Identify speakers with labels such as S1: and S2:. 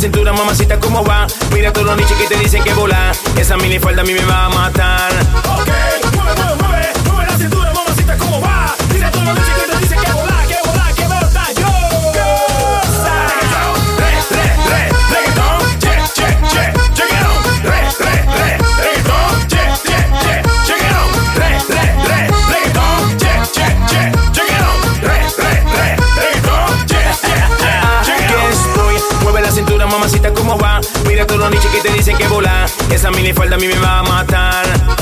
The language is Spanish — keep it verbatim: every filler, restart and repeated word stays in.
S1: cintura, mamacita, cómo va. Mira todos los nichos que te dicen que volar. Esa minifalda a mí me va a matar.
S2: Ok, mueve, mueve, mueve, mueve la cintura, mamacita, cómo va. Mira todos los nichos que te dicen que volar, que volar, que volar. Yo, re, re, re, reggaetón, che, che, che, check it out. Re, re, re, reggaetón, che, che, che, check it out. Re, re, re, reggaetón, che, che, che, check it out. Re, re, re, reggaetón, che, che, che, check it out.
S1: Estoy, mueve la cintura, mamacita, cómo va. Mira todos los nichos que te dicen que volar. Esa minifalda a mí me va a matar.